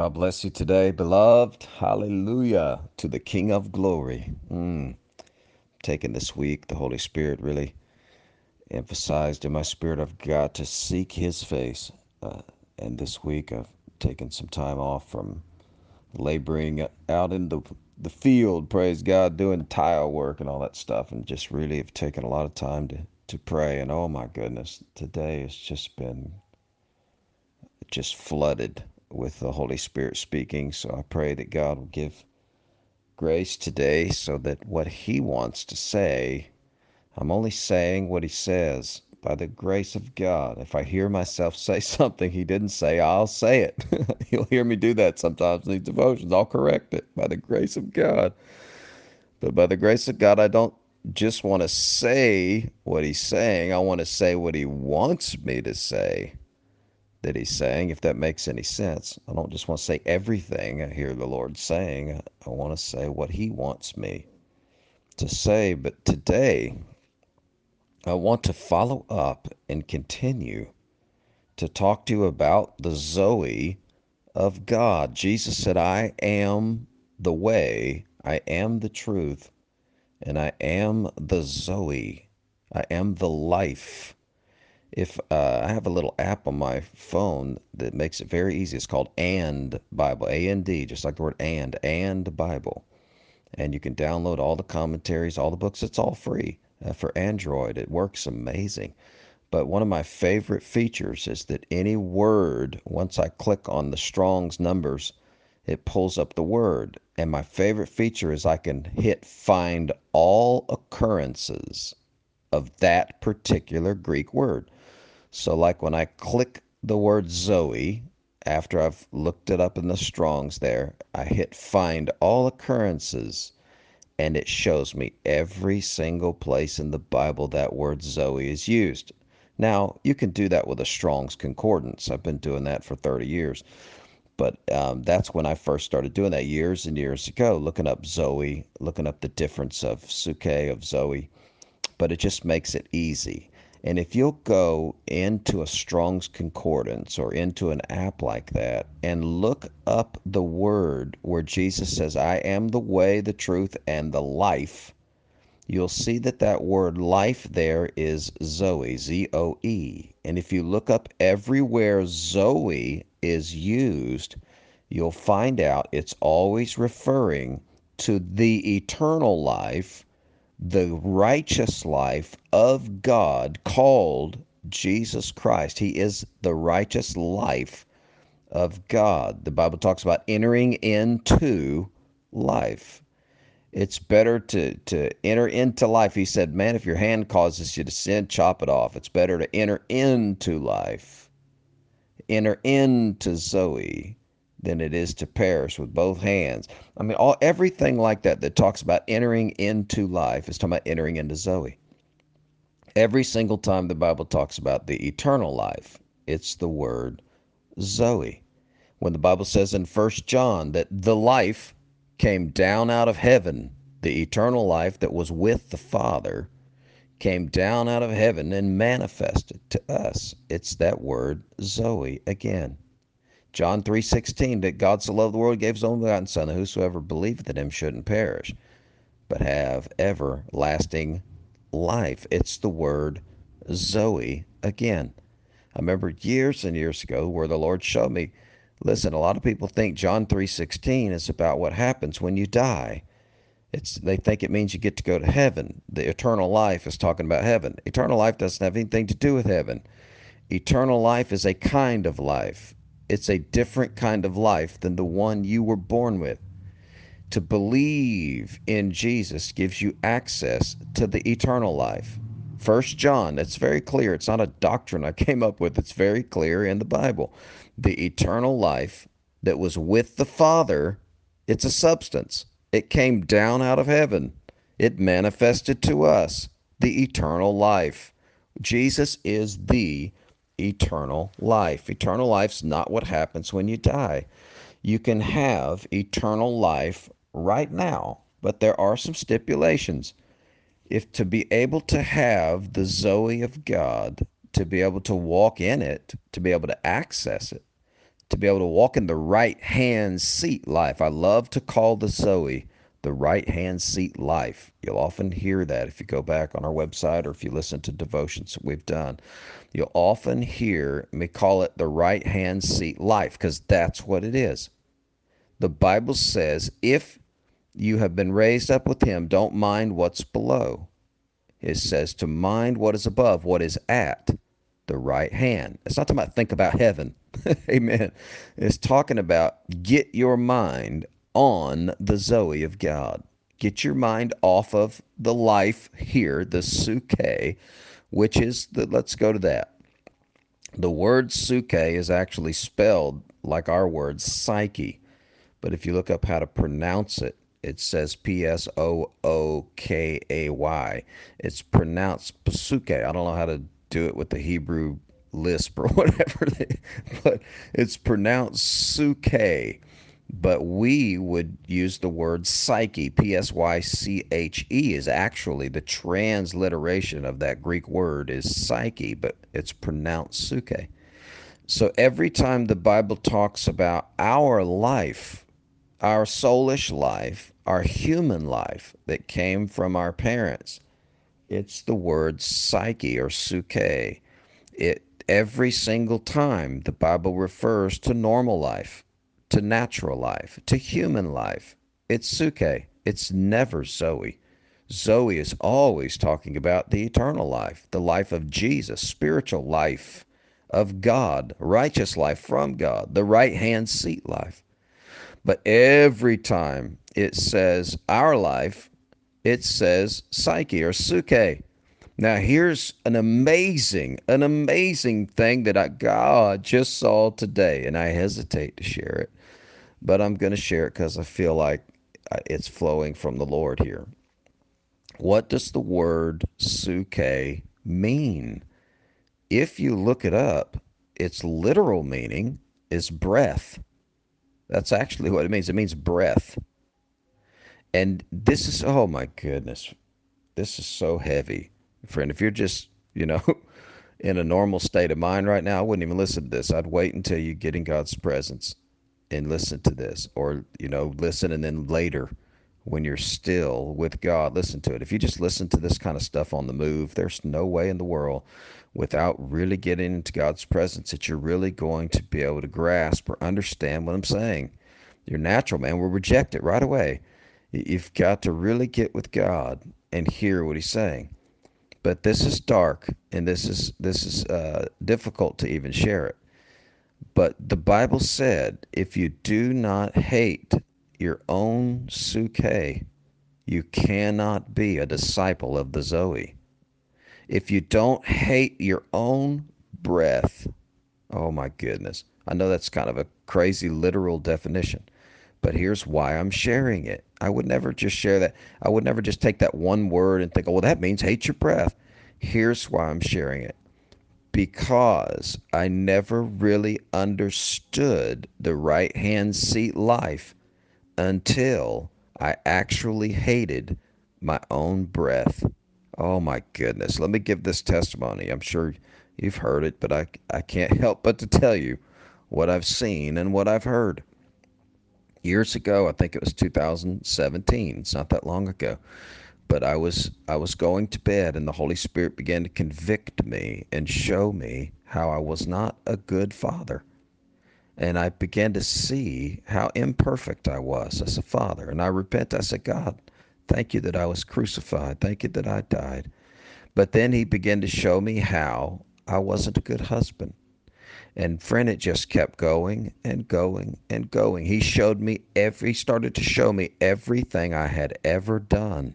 God bless you today, beloved. Hallelujah to the King of Glory. Taking this week, the Holy Spirit really emphasized in my spirit I've got to seek His face. And this week I've taken some time off from laboring out in the field, praise God, doing tile work and all that stuff, and just really have taken a lot of time to pray. And oh my goodness, today has just been just flooded with the Holy Spirit speaking. So I pray that God will give grace today so that what He wants to say, I'm only saying what He says by the grace of God. If I hear myself say something He didn't say, I'll say it. You'll hear me do that sometimes in these devotions. I'll correct it by the grace of God. But by the grace of God, I don't just want to say what He's saying. I want to say what He wants me to say that He's saying, if that makes any sense. I don't just want to say everything I hear the Lord saying. I want to say what He wants me to say. But today, I want to follow up and continue to talk to you about the Zoe of God. Jesus said, I am the way, I am the truth, and I am the Zoe. I am the life. If I have a little app on my phone that makes it very easy. It's called And Bible, A-N-D, just like the word and Bible. And you can download all the commentaries, all the books. It's all free for Android. It works amazing. But one of my favorite features is that any word, once I click on the Strong's numbers, it pulls up the word. And my favorite feature is I can hit find all occurrences of that particular Greek word. So, like when I click the word Zoe, after I've looked it up in the Strongs there, I hit find all occurrences, and it shows me every single place in the Bible that word Zoe is used. Now, you can do that with a Strong's Concordance. I've been doing that for 30 years. But that's when I first started doing that years and years ago, looking up Zoe, looking up the difference of Suke, of Zoe, but it just makes it easy. And if you'll go into a Strong's Concordance or into an app like that and look up the word where Jesus says, I am the way, the truth, and the life, you'll see that that word life there is Zoe, Z-O-E. And if you look up everywhere Zoe is used, you'll find out it's always referring to the eternal life, the righteous life of God called Jesus Christ. He is the righteous life of God. The Bible talks about entering into life. It's better to enter into life. He said, man, if your hand causes you to sin, chop it off. It's better to enter into life, enter into Zoe, than it is to perish with both hands. I mean, everything like that that talks about entering into life is talking about entering into Zoe. Every single time the Bible talks about the eternal life, it's the word Zoe. When the Bible says in 1 John that the life came down out of heaven, the eternal life that was with the Father came down out of heaven and manifested to us. It's that word Zoe again. John 3:16, that God so loved the world, gave his only begotten Son, that whosoever believeth in him shouldn't perish, but have everlasting life. It's the word Zoe again. I remember years and years ago where the Lord showed me, listen, a lot of people think John 3:16 is about what happens when you die. They think it means you get to go to heaven. The eternal life is talking about heaven. Eternal life doesn't have anything to do with heaven. Eternal life is a kind of life. It's a different kind of life than the one you were born with. To believe in Jesus gives you access to the eternal life. 1 John, that's very clear. It's not a doctrine I came up with. It's very clear in the Bible. The eternal life that was with the Father, it's a substance. It came down out of heaven. It manifested to us the eternal life. Jesus is the eternal life. Eternal life's not what happens when you die. You can have eternal life right now, but there are some stipulations. If to be able to have the Zoe of God, to be able to walk in it, to be able to access it, to be able to walk in the right hand seat life. I love to call the Zoe the right hand seat life. You'll often hear that if you go back on our website or if you listen to devotions that we've done. You'll often hear me call it the right hand seat life because that's what it is. The Bible says if you have been raised up with him, don't mind what's below. It says to mind what is above, what is at the right hand. It's not talking about think about heaven. Amen. It's talking about get your mind on the Zoe of God. Get your mind off of the life here, the suke, which is the, let's go to that. The word suke is actually spelled like our word psyche. But if you look up how to pronounce it, it says Psookay. It's pronounced pasuke. I don't know how to do it with the Hebrew lisp or whatever, but it's pronounced suke. But we would use the word psyche. Psyche is actually the transliteration of that Greek word is psyche, but it's pronounced suke. So every time the Bible talks about our life, our soulish life, our human life that came from our parents, it's the word psyche or suke. It every single time the Bible refers to normal life, to natural life, to human life, it's suke. It's never Zoe. Zoe is always talking about the eternal life, the life of Jesus, spiritual life of God, righteous life from God, the right hand seat life. But every time it says our life, it says psyche or suke. Now here's an amazing thing that God just saw today, and I hesitate to share it, but I'm going to share it because I feel like it's flowing from the Lord here. What does the word suke mean? If you look it up, its literal meaning is breath. That's actually what it means. It means breath. And this is, oh my goodness, this is so heavy. Friend, if you're just, in a normal state of mind right now, I wouldn't even listen to this. I'd wait until you get in God's presence and listen to this, or, listen and then later when you're still with God, listen to it. If you just listen to this kind of stuff on the move, there's no way in the world without really getting into God's presence that you're really going to be able to grasp or understand what I'm saying. Your natural man will reject it right away. You've got to really get with God and hear what he's saying. But this is dark, and this is difficult to even share it. But the Bible said, if you do not hate your own suke, you cannot be a disciple of the Zoe. If you don't hate your own breath, oh my goodness. I know that's kind of a crazy literal definition, but here's why I'm sharing it. I would never just share that. I would never just take that one word and think, oh, well, that means hate your breath. Here's why I'm sharing it. Because I never really understood the right hand seat life until I actually hated my own breath. Oh my goodness. Let me give this testimony. I'm sure you've heard it, but I can't help but to tell you what I've seen and what I've heard. Years ago, I think it was 2017. It's not that long ago. But I was going to bed and the Holy Spirit began to convict me and show me how I was not a good father. And I began to see how imperfect I was as a father. And I repent. I said, God, thank you that I was crucified. Thank you that I died. But then he began to show me how I wasn't a good husband. And friend, it just kept going and going and going. He started to show me everything I had ever done.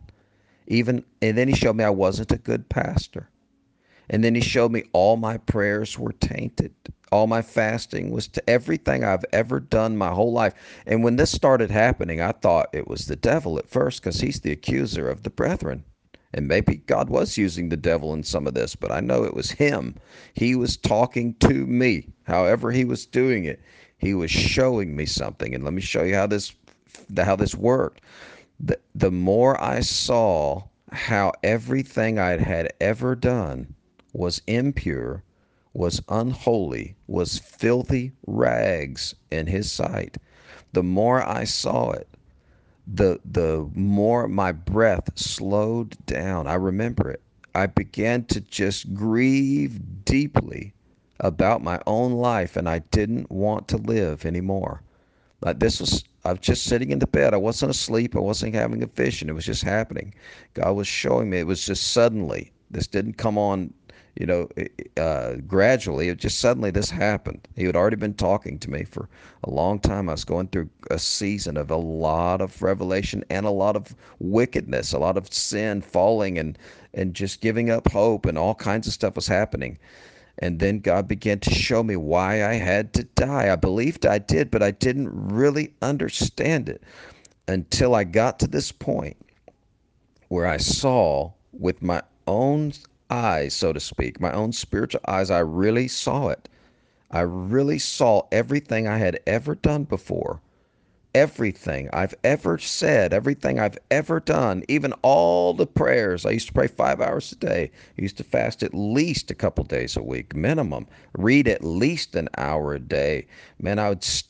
And then he showed me I wasn't a good pastor. And then he showed me all my prayers were tainted. All my fasting was to everything I've ever done my whole life. And when this started happening, I thought it was the devil at first because he's the accuser of the brethren. And maybe God was using the devil in some of this, but I know it was him. He was talking to me. However he was doing it, he was showing me something. And let me show you how this worked. The more I saw how everything I had ever done was impure, was unholy, was filthy rags in his sight. The more I saw it, the more my breath slowed down. I remember it. I began to just grieve deeply about my own life, and I didn't want to live anymore. I was just sitting in the bed. I wasn't asleep. I wasn't having a vision. It was just happening. God was showing me. It was just suddenly. This didn't come on, gradually. It just suddenly this happened. He had already been talking to me for a long time. I was going through a season of a lot of revelation and a lot of wickedness, a lot of sin, falling and just giving up hope, and all kinds of stuff was happening. And then God began to show me why I had to die. I believed I did, but I didn't really understand it until I got to this point where I saw with my own eyes, so to speak, my own spiritual eyes. I really saw it. I really saw everything I had ever done before, everything I've ever said, everything I've ever done, even all the prayers. I used to pray 5 hours a day. I used to fast at least a couple days a week, minimum. Read at least an hour a day. Man,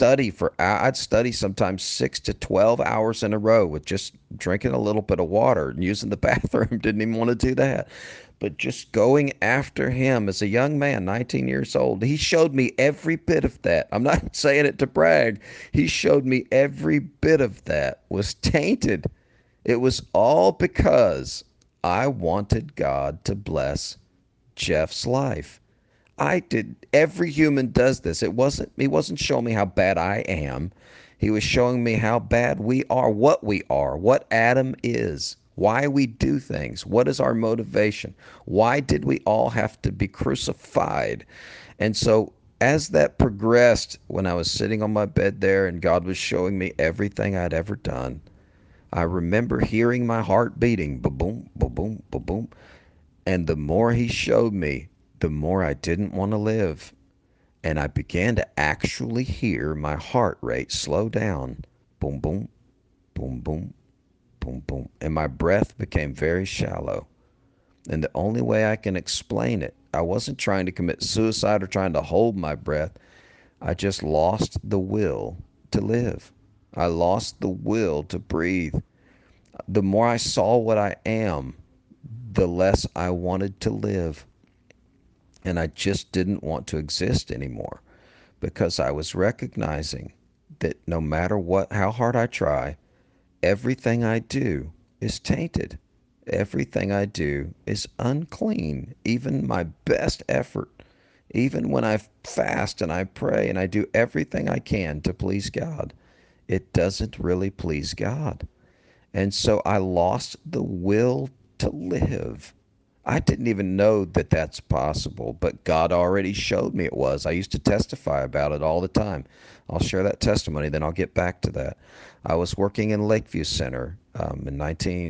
I'd study sometimes 6 to 12 hours in a row with just drinking a little bit of water and using the bathroom. Didn't even want to do that, but just going after him as a young man, 19 years old. He showed me every bit of that. I'm not saying it to brag. He showed me every bit of that was tainted. It was all because I wanted God to bless Jeff's life. I did. Every human does this. He wasn't showing me how bad I am. He was showing me how bad we are, what Adam is, why we do things, what is our motivation, why did we all have to be crucified. And so as that progressed, when I was sitting on my bed there and God was showing me everything I'd ever done, I remember hearing my heart beating, ba boom, ba boom, ba boom. And the more he showed me, the more I didn't want to live. And I began to actually hear my heart rate slow down. Boom, boom, boom, boom, boom, boom. And my breath became very shallow. And the only way I can explain it, I wasn't trying to commit suicide or trying to hold my breath. I just lost the will to live. I lost the will to breathe. The more I saw what I am, the less I wanted to live. And I just didn't want to exist anymore because I was recognizing that no matter how hard I try, everything I do is tainted. Everything I do is unclean. Even my best effort, even when I fast and I pray and I do everything I can to please God, it doesn't really please God. And so I lost the will to live. I didn't even know that that's possible, but God already showed me it was. I used to testify about it all the time. I'll share that testimony, then I'll get back to that. I was working in Lakeview Center in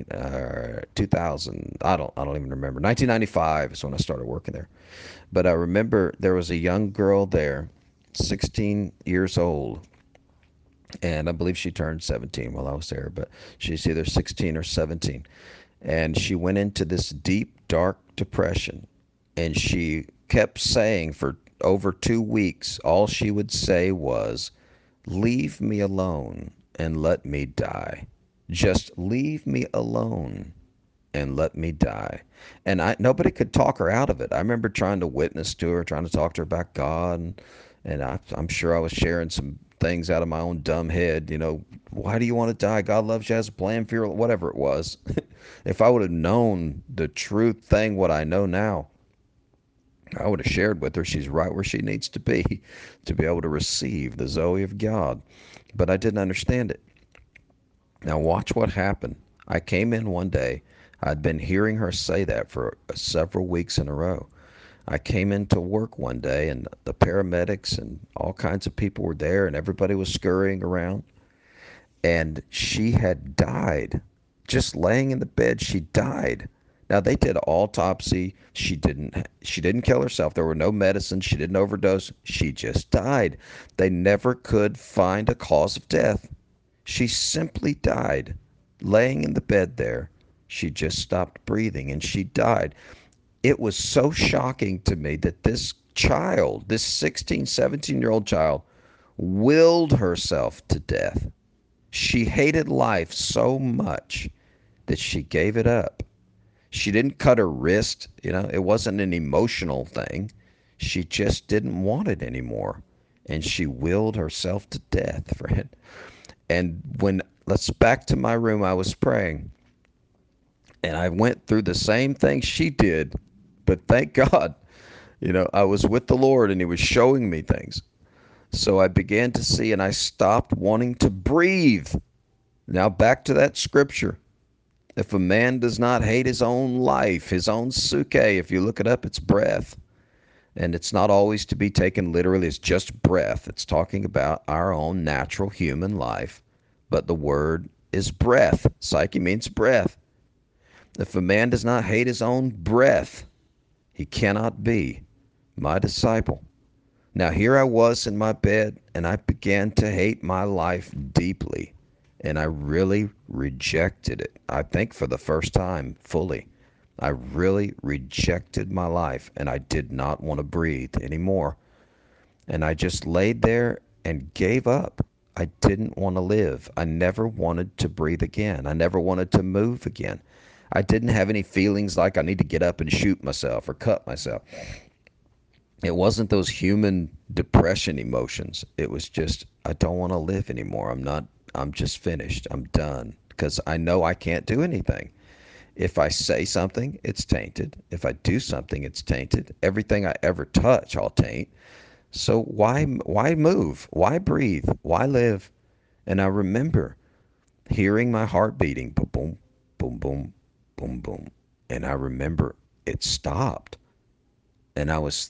2000. I don't even remember. 1995 is when I started working there. But I remember there was a young girl there, 16 years old, and I believe she turned 17 while I was there, but she's either 16 or 17. And she went into this deep, dark depression. And she kept saying for over 2 weeks, all she would say was, "Leave me alone and let me die. Just leave me alone and let me die." And nobody could talk her out of it. I remember trying to witness to her, trying to talk to her about God, and I'm sure I was sharing some things out of my own dumb head. Why do you want to die? God loves you, has a plan for you, whatever it was. If I would have known the truth thing, what I know now, I would have shared with her. She's right where she needs to be able to receive the Zoe of God. But I didn't understand it. Now, watch what happened. I came in one day. I'd been hearing her say that for several weeks in a row. I came into work one day, and the paramedics and all kinds of people were there, and everybody was scurrying around. And she had died. Just laying in the bed, she died. Now they did an autopsy. She didn't kill herself. There were no medicines. She didn't overdose. She just died. They never could find a cause of death. She simply died. Laying in the bed there, she just stopped breathing and she died. It was so shocking to me that this child, this 16, 17-year-old child, willed herself to death. She hated life so much that she gave it up. She didn't cut her wrist. It wasn't an emotional thing. She just didn't want it anymore. And she willed herself to death, friend. And let's back to my room, I was praying. And I went through the same thing she did. But thank God, I was with the Lord and He was showing me things. So I began to see and I stopped wanting to breathe. Now back to that scripture. If a man does not hate his own life, his own suke, if you look it up, it's breath. And it's not always to be taken literally. It's just breath. It's talking about our own natural human life. But the word is breath. Psyche means breath. If a man does not hate his own breath, he cannot be my disciple. Now here I was in my bed, and I began to hate my life deeply. And I really rejected it. I think for the first time fully. I really rejected my life, and I did not want to breathe anymore. And I just laid there and gave up. I didn't want to live. I never wanted to breathe again. I never wanted to move again. I didn't have any feelings like I need to get up and shoot myself or cut myself. It wasn't those human depression emotions. It was just, I don't want to live anymore. I'm just finished. I'm done. Because I know I can't do anything. If I say something, it's tainted. If I do something, it's tainted. Everything I ever touch, I'll taint. So why move? Why breathe? Why live? And I remember hearing my heart beating, boom, boom, boom, boom, boom, boom. And I remember it stopped. And I was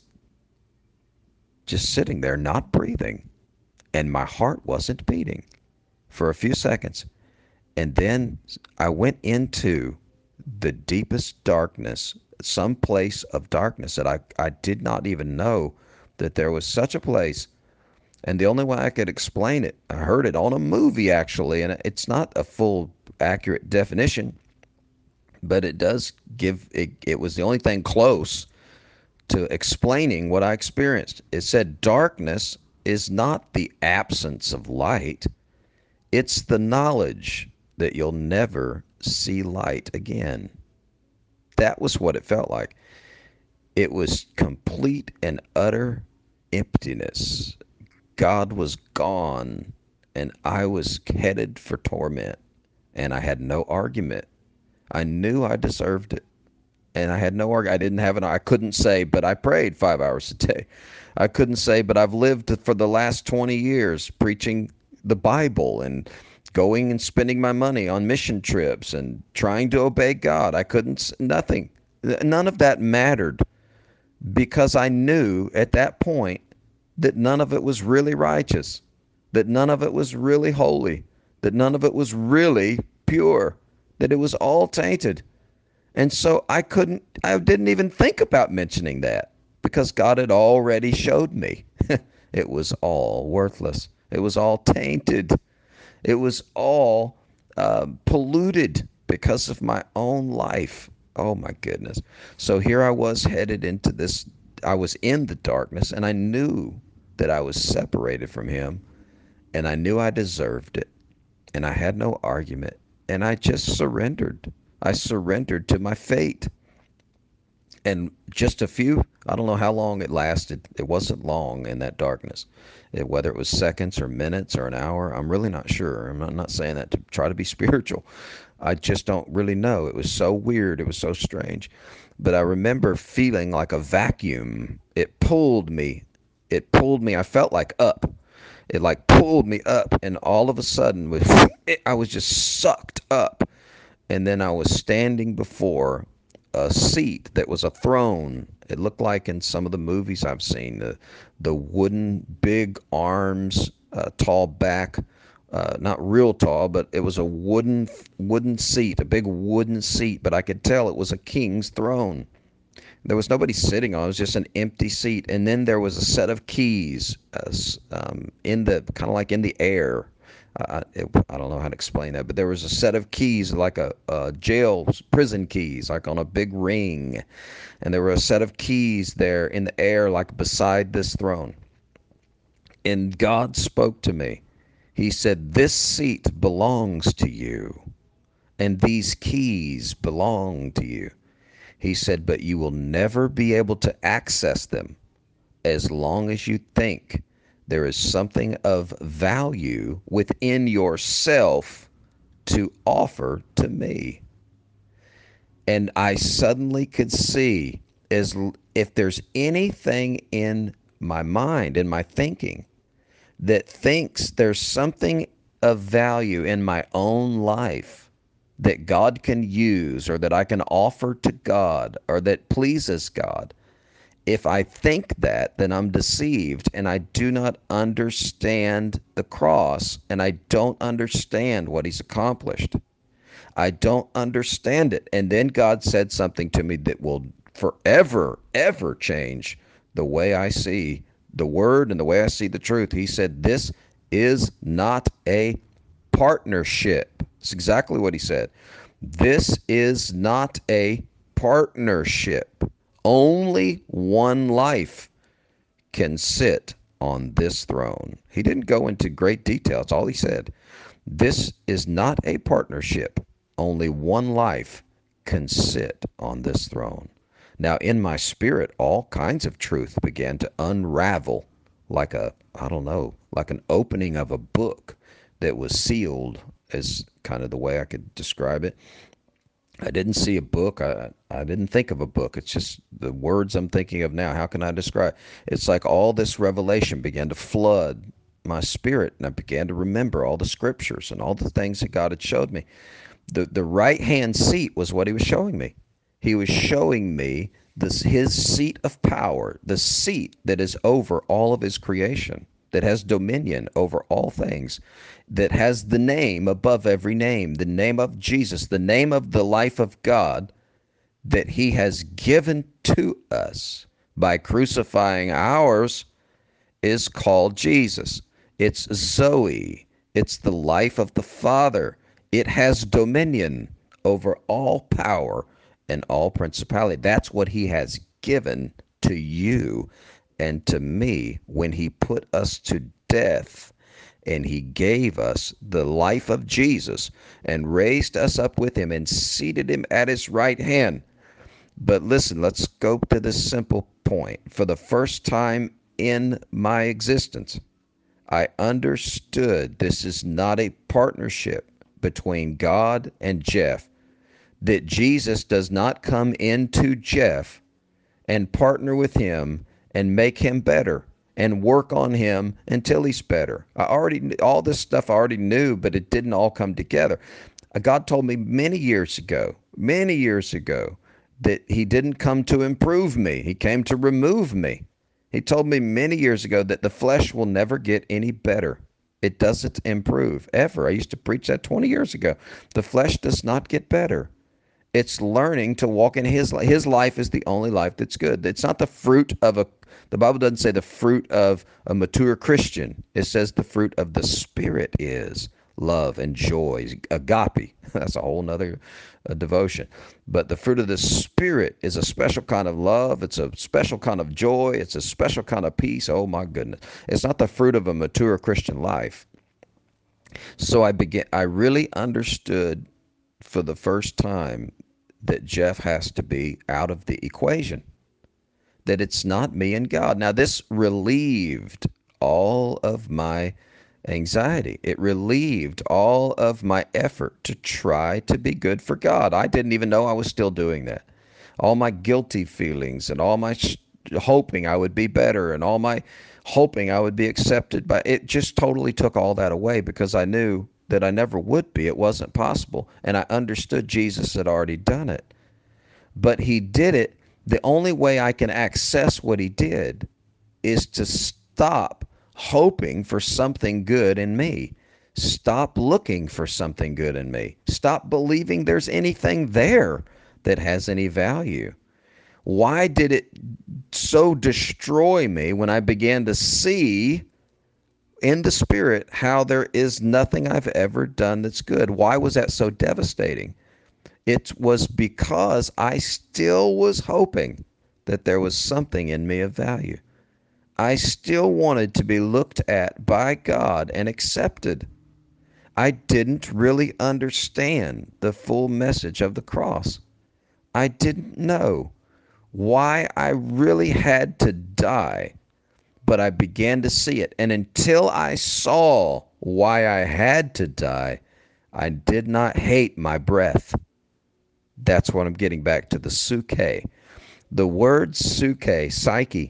just sitting there, not breathing. And my heart wasn't beating for a few seconds. And then I went into the deepest darkness, some place of darkness that I did not even know that there was such a place. And the only way I could explain it, I heard it on a movie actually, and it's not a full accurate definition, but it does give it. It was the only thing close to explaining what I experienced. It said darkness is not the absence of light, it's the knowledge that you'll never see light again. That was what it felt like. It was complete and utter emptiness. God was gone, and I was headed for torment, and I had no argument. I knew I deserved it, and I had no argument. I didn't have I couldn't say, but I prayed 5 hours a day. I couldn't say, but I've lived for the last 20 years preaching the Bible and going and spending my money on mission trips and trying to obey God. I couldn't, nothing. None of that mattered because I knew at that point that none of it was really righteous, that none of it was really holy, that none of it was really pure, that it was all tainted. And so I didn't even think about mentioning that because God had already showed me. It was all worthless. It was all tainted. It was all polluted because of my own life. Oh my goodness. So here I was headed into this. I was in the darkness, and I knew that I was separated from Him, and I knew I deserved it, and I had no argument, and I just surrendered. I surrendered to my fate. And just I don't know how long it lasted. It wasn't long in that darkness. Whether it was seconds or minutes or an hour, I'm really not sure. I'm not saying that to try to be spiritual. I just don't really know. It was so weird. It was so strange. But I remember feeling like a vacuum. It pulled me. It pulled me. I felt like up. It like pulled me up, and all of a sudden, I was just sucked up. And then I was standing before a seat that was a throne. It looked like in some of the movies I've seen, the wooden, big arms, tall back, not real tall, but it was a wooden seat, a big wooden seat. But I could tell it was a king's throne. There was nobody sitting on it. It was just an empty seat. And then there was a set of keys in the kind of like in the air. I don't know how to explain that, but there was a set of keys, like a jail, prison keys, like on a big ring. And there were a set of keys there in the air, like beside this throne. And God spoke to me. He said, "This seat belongs to you, and these keys belong to you." He said, "But you will never be able to access them as long as you think there is something of value within yourself to offer to me." And I suddenly could see, as if there's anything in my mind, in my thinking, that thinks there's something of value in my own life that God can use, or that I can offer to God, or that pleases God. If I think that, then I'm deceived, and I do not understand the cross, and I don't understand what he's accomplished. I don't understand it. And then God said something to me that will forever, ever change the way I see the word and the way I see the truth. He said, "This is not a partnership." It's exactly what he said. This is not a partnership. Only one life can sit on this throne. He didn't go into great detail. That's all he said. This is not a partnership. Only one life can sit on this throne. Now, in my spirit, all kinds of truth began to unravel, like I don't know, like an opening of a book that was sealed, is kind of the way I could describe it. I didn't see a book. I didn't think of a book. It's just the words I'm thinking of now. How can I describe? It's like all this revelation began to flood my spirit, and I began to remember all the scriptures and all the things that God had showed me. The right hand seat was what he was showing me. He was showing me his seat of power, the seat that is over all of his creation, that has dominion over all things, that has the name above every name, the name of Jesus, the name of the life of God that he has given to us by crucifying ours, is called Jesus. It's Zoe. It's the life of the Father. It has dominion over all power and all principality. That's what he has given to you and to me when he put us to death, and he gave us the life of Jesus and raised us up with him and seated him at his right hand. But listen, let's go to this simple point. For the first time in my existence, I understood this is not a partnership between God and Jeff, that Jesus does not come into Jeff and partner with him and make him better and work on him until he's better. All this stuff I already knew, but it didn't all come together. God told me many years ago, that he didn't come to improve me. He came to remove me. He told me many years ago that the flesh will never get any better. It doesn't improve ever. I used to preach that 20 years ago. The flesh does not get better. It's learning to walk in his life. His life is the only life that's good. It's not the fruit of the Bible doesn't say the fruit of a mature Christian. It says the fruit of the Spirit is love and joy, agape. That's a whole nother devotion. But the fruit of the Spirit is a special kind of love. It's a special kind of joy. It's a special kind of peace. Oh my goodness. It's not the fruit of a mature Christian life. So I really understood for the first time that Jeff has to be out of the equation, that it's not me and God. Now, this relieved all of my anxiety. It relieved all of my effort to try to be good for God. I didn't even know I was still doing that. All my guilty feelings and all my hoping I would be better and all my hoping I would be accepted, but it just totally took all that away, because I knew that I never would be. It wasn't possible. And I understood Jesus had already done it. But he did it. The only way I can access what he did is to stop hoping for something good in me. Stop looking for something good in me. Stop believing there's anything there that has any value. Why did it so destroy me when I began to see in the spirit how there is nothing I've ever done that's good. Why was that so devastating? It was because I still was hoping that there was something in me of value. I still wanted to be looked at by God and accepted. I didn't really understand the full message of the cross. I didn't know why I really had to die, but I began to see it. And until I saw why I had to die, I did not hate my breath. That's what I'm getting back to, the suke. The word suke, psyche,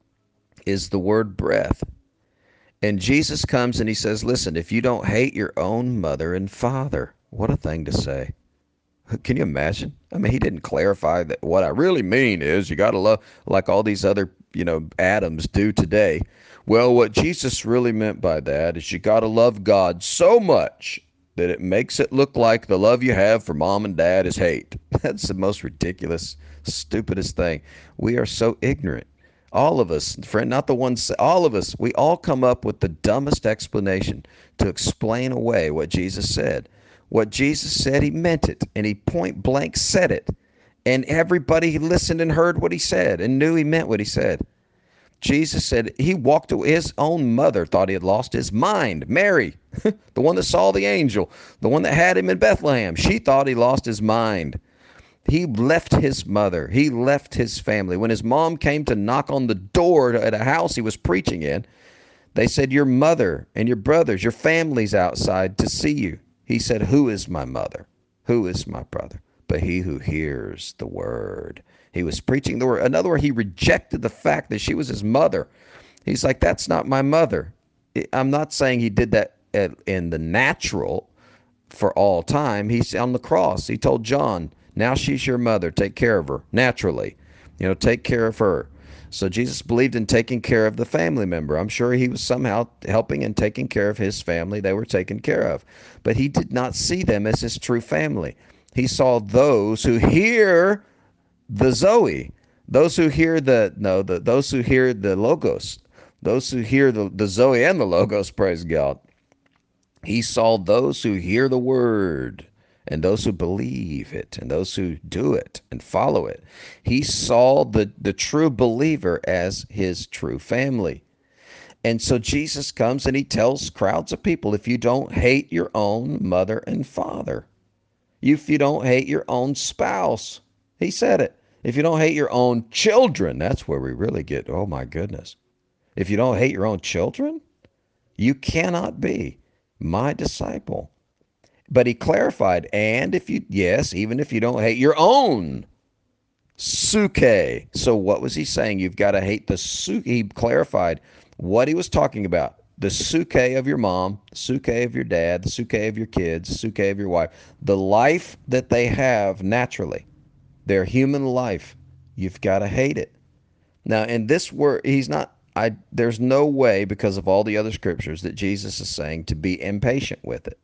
is the word breath. And Jesus comes and he says, listen, if you don't hate your own mother and father, what a thing to say. Can you imagine? I mean, he didn't clarify that what I really mean is you got to love like all these other, Adams do today. Well, what Jesus really meant by that is you got to love God so much that it makes it look like the love you have for mom and dad is hate. That's the most ridiculous, stupidest thing. We are so ignorant. All of us, friend, not the ones, all of us, we all come up with the dumbest explanation to explain away what Jesus said. What Jesus said, he meant it, and he point blank said it. And everybody listened and heard what he said and knew he meant what he said. Jesus said he walked away. His own mother thought he had lost his mind. Mary, the one that saw the angel, the one that had him in Bethlehem, she thought he lost his mind. He left his mother. He left his family. When his mom came to knock on the door at a house he was preaching in, they said, your mother and your brothers, your family's outside to see you. He said, who is my mother? Who is my brother? But he who hears the word. He was preaching the word. In other words, he rejected the fact that she was his mother. He's like, that's not my mother. I'm not saying he did that in the natural for all time. He's on the cross. He told John, now she's your mother. Take care of her naturally. Take care of her. So Jesus believed in taking care of the family member. I'm sure he was somehow helping and taking care of his family. They were taken care of. But he did not see them as his true family. He saw those who hear the Zoe, those who hear those who hear the Logos, those who hear the Zoe and the Logos, praise God. He saw those who hear the word and those who believe it and those who do it and follow it. He saw the true believer as his true family. And so Jesus comes and he tells crowds of people, if you don't hate your own mother and father, if you don't hate your own spouse, he said it. If you don't hate your own children, that's where we really get, oh my goodness. If you don't hate your own children, you cannot be my disciple. But he clarified, and even if you don't hate your own suke. So what was he saying? You've got to hate the suke. He clarified what he was talking about. The suke of your mom, the suke of your dad, the suke of your kids, the suke of your wife, the life that they have naturally, their human life, you've got to hate it. Now, in this word, there's no way, because of all the other scriptures, that Jesus is saying to be impatient with it,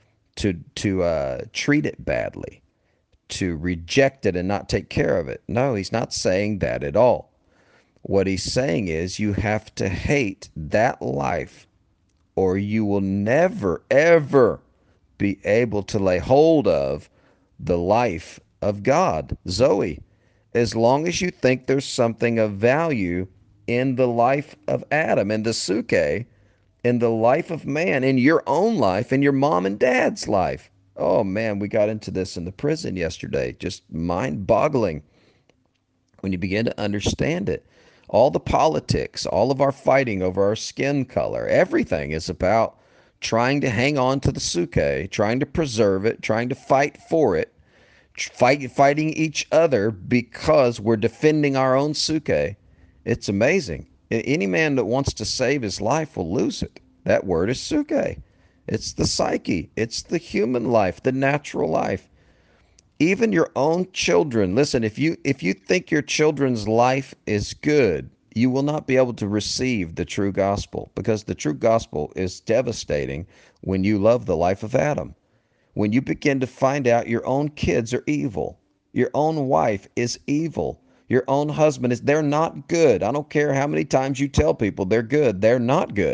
to treat it badly, to reject it and not take care of it. No, he's not saying that at all. What he's saying is you have to hate that life, or you will never, ever be able to lay hold of the life of God, Zoe, as long as you think there's something of value in the life of Adam and the suke, in the life of man, in your own life, in your mom and dad's life. Oh man, we got into this in the prison yesterday. Just mind-boggling when you begin to understand it. All the politics, all of our fighting over our skin color, everything is about trying to hang on to the suke, trying to preserve it, trying to fight for it, fighting each other because we're defending our own suke. It's amazing. Any man that wants to save his life will lose it. That word is suke. It's the psyche. It's the human life, the natural life. Even your own children. Listen, if you think your children's life is good, you will not be able to receive the true gospel, because the true gospel is devastating when you love the life of Adam. When you begin to find out your own kids are evil, your own wife is evil, your own husband they're not good. I don't care how many times you tell people they're good, they're not good.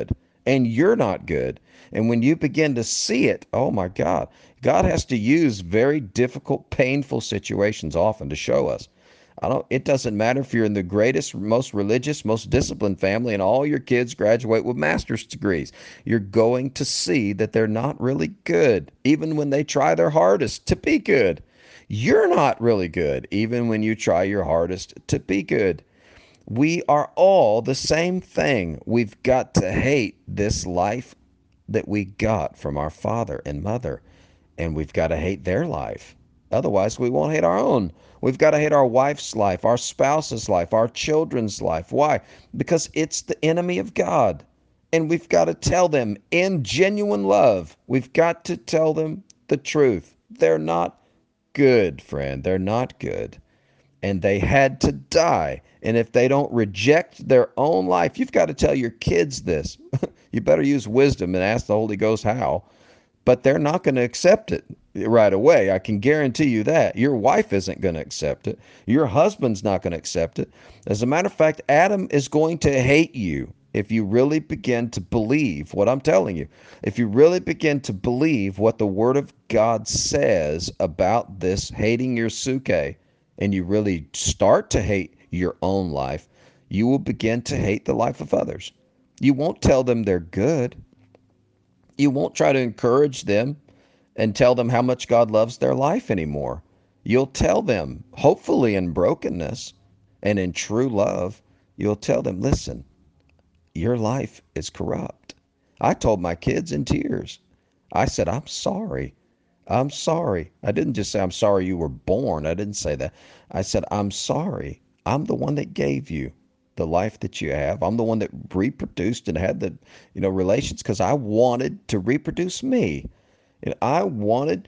and you're not good. And when you begin to see it, oh my God, God has to use very difficult, painful situations often to show us. It doesn't matter if you're in the greatest, most religious, most disciplined family and all your kids graduate with master's degrees. You're going to see that they're not really good, even when they try their hardest to be good. You're not really good, even when you try your hardest to be good. We are all the same thing. We've got to hate this life that we got from our father and mother, and we've got to hate their life. Otherwise, we won't hate our own. We've got to hate our wife's life, our spouse's life, our children's life. Why? Because it's the enemy of God. And we've got to tell them in genuine love, we've got to tell them the truth. They're not good, friend. They're not good, and they had to die. And if they don't reject their own life, you've got to tell your kids this. You better use wisdom and ask the Holy Ghost how, but they're not going to accept it right away. I can guarantee you that. Your wife isn't going to accept it. Your husband's not going to accept it. As a matter of fact, Adam is going to hate you if you really begin to believe what I'm telling you. If you really begin to believe what the Word of God says about this hating your suke, and you really start to hate your own life, you will begin to hate the life of others. You won't tell them they're good. You won't try to encourage them and tell them how much God loves their life anymore. You'll tell them, hopefully in brokenness and in true love, you'll tell them, listen, your life is corrupt. I told my kids in tears. I said, I'm sorry. I'm sorry. I didn't just say, I'm sorry you were born. I didn't say that. I said, I'm sorry. I'm the one that gave you the life that you have. I'm the one that reproduced and had the, relations because I wanted to reproduce me. And I wanted,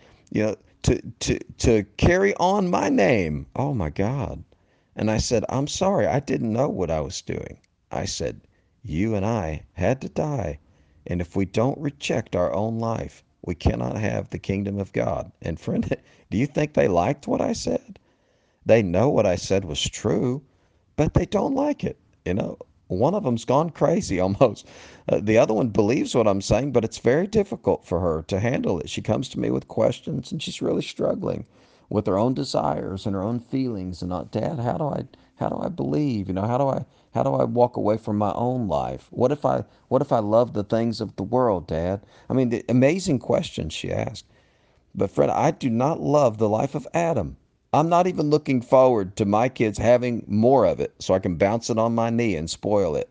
to carry on my name. Oh my God. And I said, I'm sorry. I didn't know what I was doing. I said, you and I had to die. And if we don't reject our own life, we cannot have the kingdom of God. And friend, do you think they liked what I said? They know what I said was true, but they don't like it. One of them's gone crazy almost. The other one believes what I'm saying, but it's very difficult for her to handle it. She comes to me with questions, and she's really struggling with her own desires and her own feelings. And Dad, how do I believe? How do I walk away from my own life? What if I love the things of the world, Dad? I mean, the amazing questions she asked. But friend, I do not love the life of Adam. I'm not even looking forward to my kids having more of it so I can bounce it on my knee and spoil it.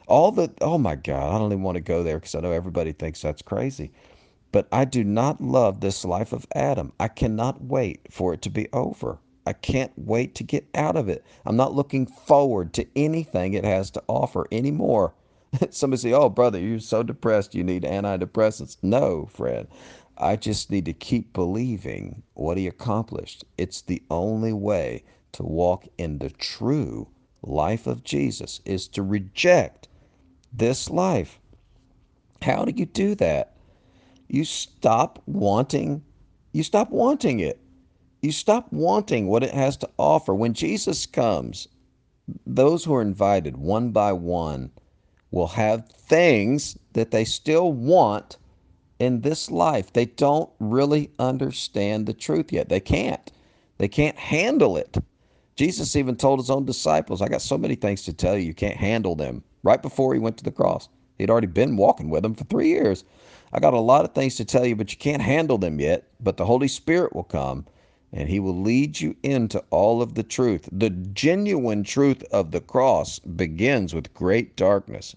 Oh my God, I don't even want to go there because I know everybody thinks that's crazy. But I do not love this life of Adam. I cannot wait for it to be over. I can't wait to get out of it. I'm not looking forward to anything it has to offer anymore. Somebody say, oh, brother, you're so depressed, you need antidepressants. No, Fred. I just need to keep believing what he accomplished. It's the only way to walk in the true life of Jesus is to reject this life. How do you do that? You stop wanting you stop wanting it. You stop wanting what it has to offer. When Jesus comes, those who are invited one by one will have things that they still want in this life. They don't really understand the truth yet. They can't. They can't handle it. Jesus even told his own disciples, I got so many things to tell you, you can't handle them. Right before he went to the cross, he'd already been walking with them for 3 years. I got a lot of things to tell you, but you can't handle them yet. But the Holy Spirit will come and he will lead you into all of the truth. The genuine truth of the cross begins with great darkness.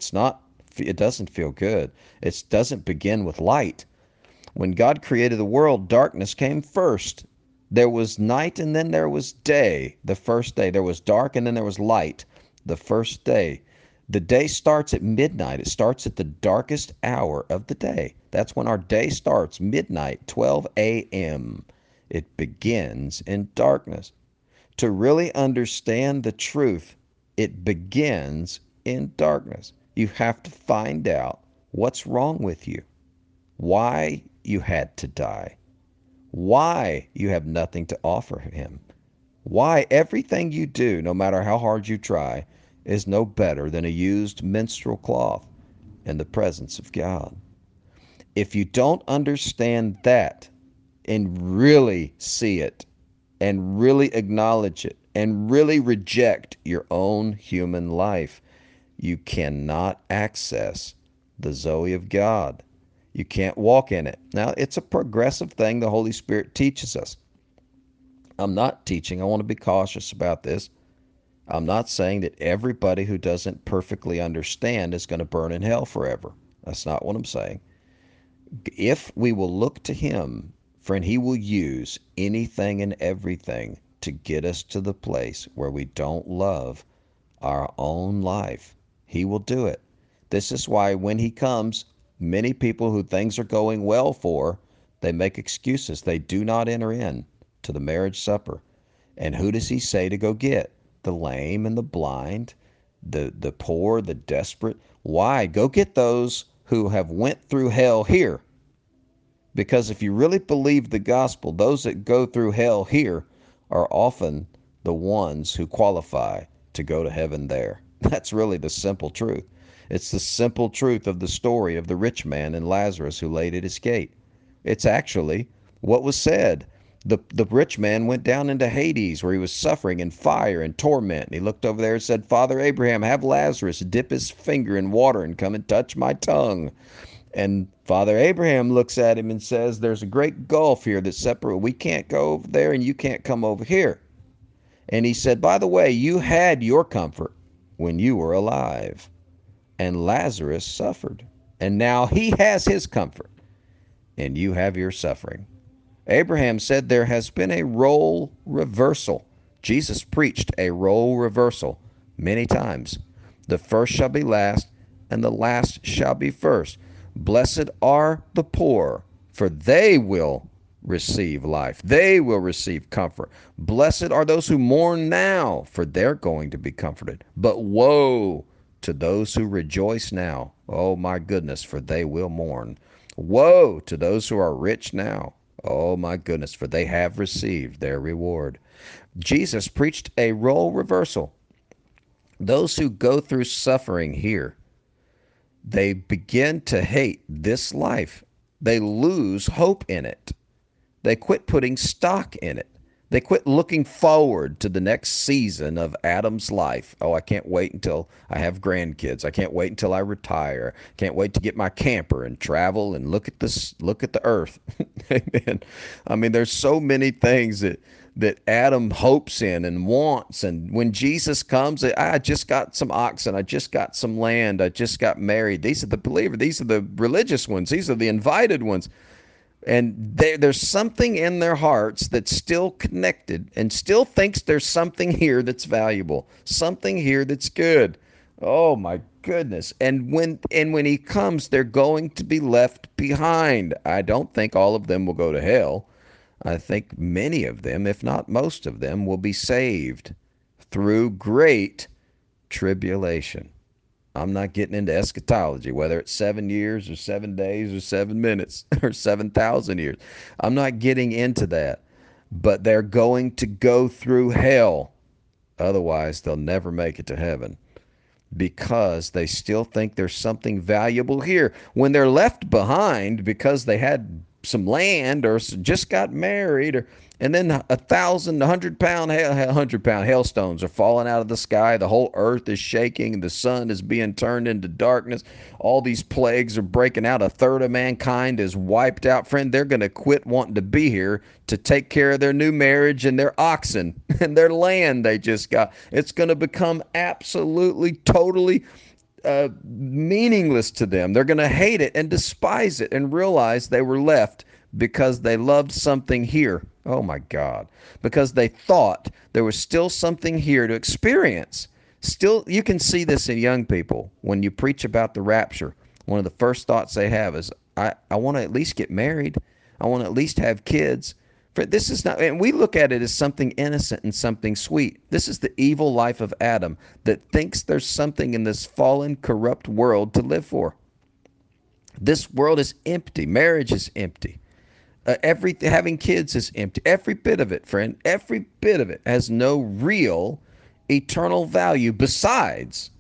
It doesn't feel good. It doesn't begin with light. When God created the world, darkness came first. There was night and then there was day, the first day. There was dark and then there was light, the first day. The day starts at midnight. It starts at the darkest hour of the day. That's when our day starts, midnight, 12 a.m. It begins in darkness. To really understand the truth, it begins in darkness. You have to find out what's wrong with you, why you had to die, why you have nothing to offer him, why everything you do, no matter how hard you try, is no better than a used menstrual cloth. in the presence of God. If you don't understand that and really see it and really acknowledge it and really reject your own human life, you cannot access the Zoe of God. You can't walk in it. Now, it's a progressive thing the Holy Spirit teaches us. I'm not teaching, I want to be cautious about this. I'm not saying that everybody who doesn't perfectly understand is going to burn in hell forever. That's not what I'm saying. If we will look to Him, friend, He will use anything and everything to get us to the place where we don't love our own life. He will do it. This is why when He comes, many people who things are going well for, they make excuses. They do not enter in to the marriage supper. And who does He say to go get? The lame and the blind, the poor, the desperate. Why? Go get those who have went through hell here. Because if you really believe the gospel, those that go through hell here are often the ones who qualify to go to heaven there. That's really the simple truth. It's the simple truth of the story of the rich man and Lazarus who laid at his gate. It's actually what was said. The rich man went down into Hades, where he was suffering in fire and torment. And he looked over there and said, Father Abraham, have Lazarus dip his finger in water and come and touch my tongue. And Father Abraham looks at him and says, there's a great gulf here that's separate. We can't go over there and you can't come over here. And he said, by the way, you had your comfort when you were alive, and Lazarus suffered. And now he has his comfort, and you have your suffering. Abraham said there has been a role reversal. Jesus preached a role reversal many times. The first shall be last, and the last shall be first. Blessed are the poor, for they will receive life. They will receive comfort. Blessed are those who mourn now, for they're going to be comforted. But woe to those who rejoice now. Oh my goodness, for they will mourn. Woe to those who are rich now. Oh my goodness, for they have received their reward. Jesus preached a role reversal. Those who go through suffering here, they begin to hate this life. They lose hope in it. They quit putting stock in it. They quit looking forward to the next season of Adam's life. Oh, I can't wait until I have grandkids. I can't wait until I retire. Can't wait to get my camper and travel and look at this, look at the earth. Amen. I mean, there's so many things that Adam hopes in and wants. And when Jesus comes, I just got some oxen. I just got some land. I just got married. These are the believers. These are the religious ones. These are the invited ones. And there's something in their hearts that's still connected and still thinks there's something here that's valuable, something here that's good. Oh my goodness. And when he comes, they're going to be left behind. I don't think all of them will go to hell. I think many of them, if not most of them, will be saved through great tribulation. I'm not getting into eschatology, whether it's 7 years or 7 days or 7 minutes or 7,000 years. I'm not getting into that. But they're going to go through hell. Otherwise, they'll never make it to heaven, because they still think there's something valuable here. When they're left behind because they had some land or just got married, and then 100-pound hailstones are falling out of the sky. The whole earth is shaking. The sun is being turned into darkness. All these plagues are breaking out. A third of mankind is wiped out. Friend, they're going to quit wanting to be here to take care of their new marriage and their oxen and their land they just got. It's going to become absolutely, totally meaningless to them. They're going to hate it and despise it and realize they were left because they loved something here. Oh my God. Because they thought there was still something here to experience. Still, you can see this in young people. When you preach about the rapture, one of the first thoughts they have is, I want to at least get married. I want to at least have kids. This is not, and we look at it as something innocent and something sweet. This is the evil life of Adam that thinks there's something in this fallen, corrupt world to live for. This world is empty. Marriage is empty. Having kids is empty. Every bit of it, friend, every bit of it has no real eternal value besides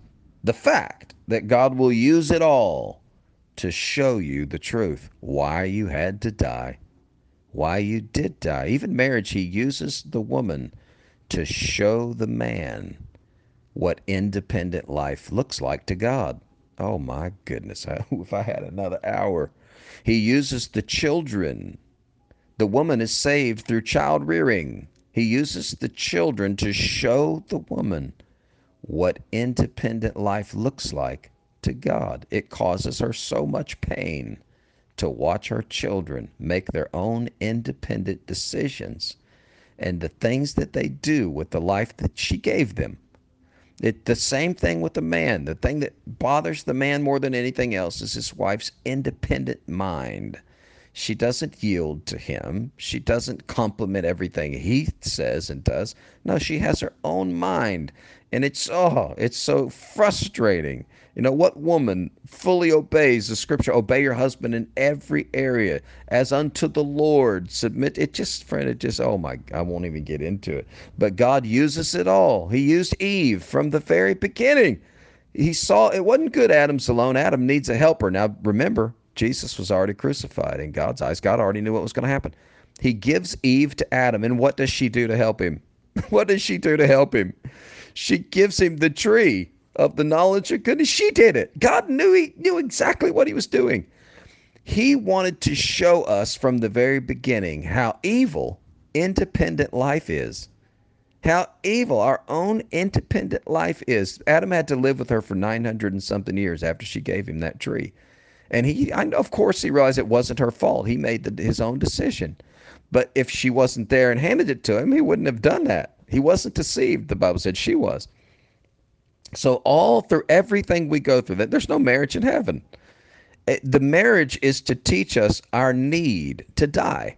The fact that God will use it all to show you the truth, why you had to die, why you did die. Even marriage, he uses the woman to show the man what independent life looks like to God. Oh my goodness, if I had another hour. He uses the children. The woman is saved through child rearing. He uses the children to show the woman what independent life looks like to God. It causes her so much pain to watch her children make their own independent decisions and the things that they do with the life that she gave them. The same thing with the man. The thing that bothers the man more than anything else is his wife's independent mind. She doesn't yield to him. She doesn't compliment everything he says and does. No, she has her own mind. And it's so frustrating. You know, what woman fully obeys the scripture? Obey your husband in every area as unto the Lord. Submit. Oh my, I won't even get into it. But God uses it all. He used Eve from the very beginning. He saw it wasn't good Adam's alone. Adam needs a helper. Now, remember, Jesus was already crucified in God's eyes. God already knew what was going to happen. He gives Eve to Adam, and what does she do to help him? What does she do to help him? She gives him the tree of the knowledge of goodness. She did it. God knew exactly what he was doing. He wanted to show us from the very beginning how evil independent life is. How evil our own independent life is. Adam had to live with her for 900 and something years after she gave him that tree. And of course, he realized it wasn't her fault. He made his own decision. But if she wasn't there and handed it to him, he wouldn't have done that. He wasn't deceived, the Bible said. She was. So all through everything we go through, that there's no marriage in heaven. The marriage is to teach us our need to die,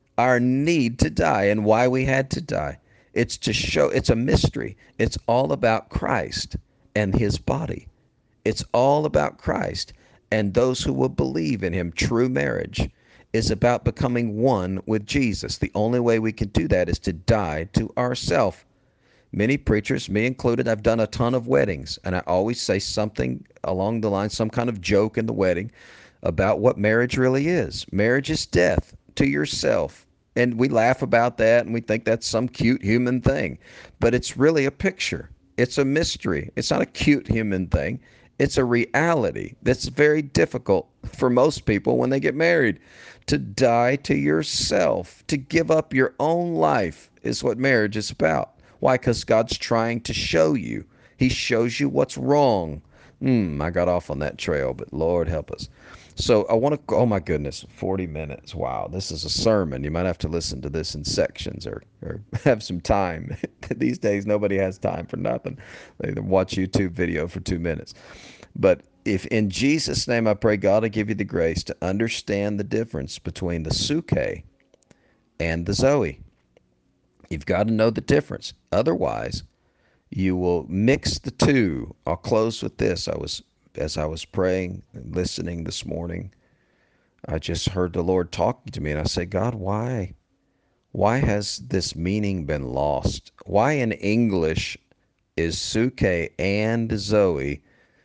and why we had to die. It's to show, it's a mystery. It's all about Christ and his body. It's all about Christ and those who will believe in him. True marriage is about becoming one with Jesus. The only way we can do that is to die to ourself. Many preachers, me included, I've done a ton of weddings, and I always say something along the line, some kind of joke in the wedding about what marriage really is. Marriage is death to yourself. And we laugh about that and we think that's some cute human thing. But it's really a picture. It's a mystery. It's not a cute human thing. It's a reality that's very difficult for most people when they get married. To die to yourself, to give up your own life is what marriage is about. Why? Because God's trying to show you. He shows you what's wrong. I got off on that trail, but Lord help us. So I want to, oh my goodness, 40 minutes. Wow, this is a sermon. You might have to listen to this in sections or have some time. These days, nobody has time for nothing. They watch YouTube video for 2 minutes. But if in Jesus' name I pray God to give you the grace to understand the difference between the Suke and the Zoe. You've got to know the difference. Otherwise, you will mix the two. I'll close with this. As I was praying and listening this morning, I just heard the Lord talking to me, and I said, God, why? Why has this meaning been lost? Why in English is Suke and Zoe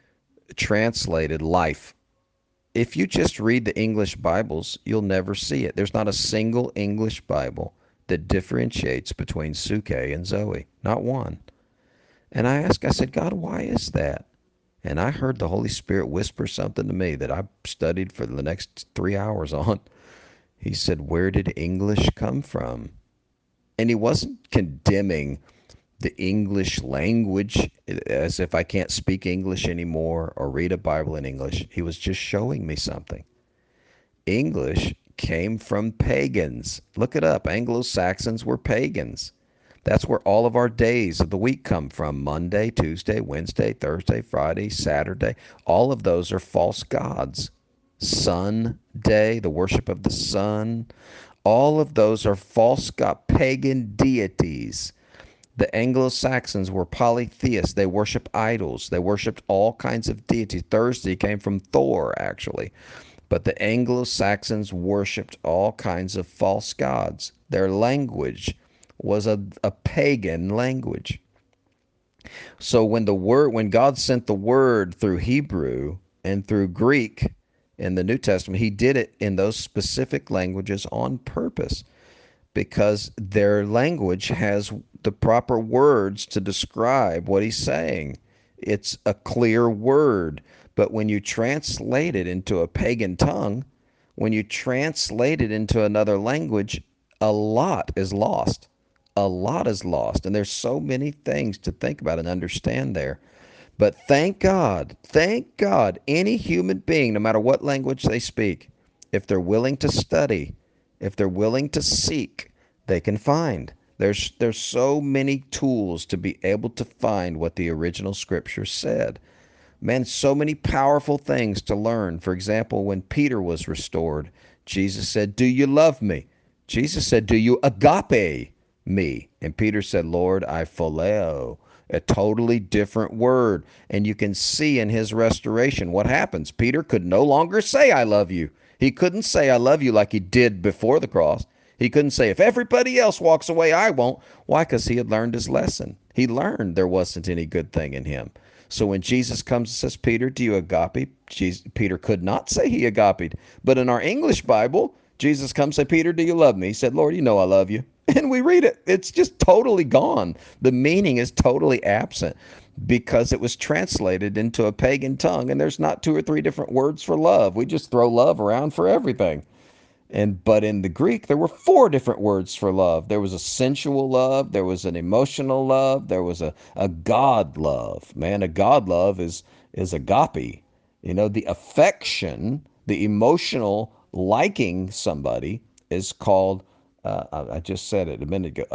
translated life? If you just read the English Bibles, you'll never see it. There's not a single English Bible that differentiates between Suke and Zoe. Not one. And I said, God, why is that? And I heard the Holy Spirit whisper something to me that I studied for the next 3 hours on. He said, where did English come from? And he wasn't condemning the English language as if I can't speak English anymore or read a Bible in English. He was just showing me something. English came from pagans. Look it up. Anglo-Saxons were pagans. That's where all of our days of the week come from. Monday, Tuesday, Wednesday, Thursday, Friday, Saturday. All of those are false gods. Sun day, the worship of the sun. All of those are false god, pagan deities. The Anglo-Saxons were polytheists. They worshiped idols. They worshiped all kinds of deities. Thursday came from Thor, actually. But the Anglo-Saxons worshipped all kinds of false gods. Their language was a pagan language. So when God sent the word through Hebrew and through Greek in the New Testament, he did it in those specific languages on purpose because their language has the proper words to describe what he's saying. It's a clear word. But when you translate it into a pagan tongue, when you translate it into another language, a lot is lost. A lot is lost. And there's so many things to think about and understand there. But thank God, any human being, no matter what language they speak, if they're willing to study, if they're willing to seek, they can find. There's so many tools to be able to find what the original scripture said. Man, so many powerful things to learn. For example, when Peter was restored, Jesus said, "Do you love me?" Jesus said, "Do you agape me?" And Peter said, "Lord, I phileo." A totally different word. And you can see in his restoration what happens. Peter could no longer say, "I love you." He couldn't say, "I love you," like he did before the cross. He couldn't say, "If everybody else walks away, I won't." Why? Because he had learned his lesson. He learned there wasn't any good thing in him. So when Jesus comes and says, "Peter, do you agape?" Peter could not say he agapied. But in our English Bible, Jesus comes and say, "Peter, do you love me?" He said, "Lord, you know I love you." And we read it. It's just totally gone. The meaning is totally absent because it was translated into a pagan tongue. And there's not two or three different words for love. We just throw love around for everything. But in the Greek, there were four different words for love. There was a sensual love, there was an emotional love, there was a God love. Man, a God love is agape. You know, the affection, the emotional liking somebody is called. I just said it a minute ago.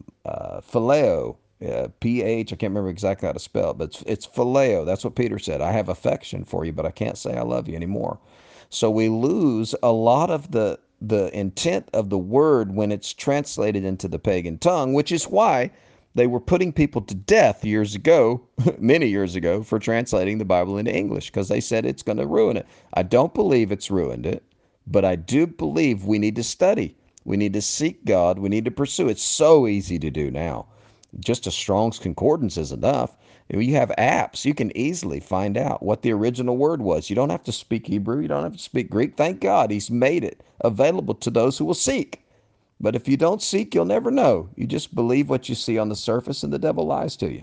Phileo. PH, I can't remember exactly how to spell it, but it's phileo. That's what Peter said. I have affection for you, but I can't say I love you anymore. So we lose a lot of the intent of the word when it's translated into the pagan tongue, which is why they were putting people to death years ago, many years ago, for translating the Bible into English because they said it's going to ruin it. I don't believe it's ruined it, but I do believe we need to study. We need to seek God. We need to pursue. It's so easy to do now. Just a Strong's Concordance is enough. You have apps. You can easily find out what the original word was. You don't have to speak Hebrew. You don't have to speak Greek. Thank God he's made it available to those who will seek. But if you don't seek, you'll never know. You just believe what you see on the surface, and the devil lies to you.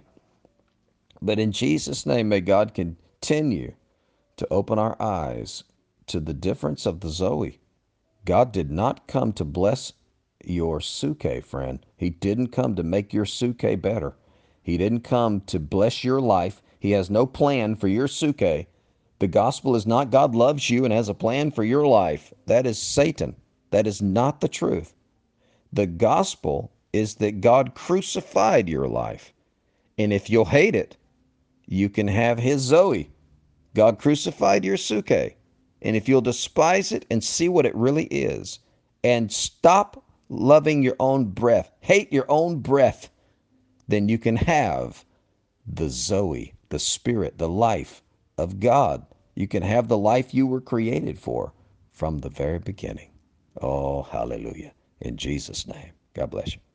But in Jesus' name, may God continue to open our eyes to the difference of the Zoe. God did not come to bless your suke, friend. He didn't come to make your suke better. He didn't come to bless your life. He has no plan for your suke. The gospel is not God loves you and has a plan for your life. That is Satan. That is not the truth. The gospel is that God crucified your life. And if you'll hate it, you can have his Zoe. God crucified your suke. And if you'll despise it and see what it really is, and stop loving your own breath, hate your own breath, then you can have the Zoe, the spirit, the life of God. You can have the life you were created for from the very beginning. Oh, hallelujah. In Jesus' name. God bless you.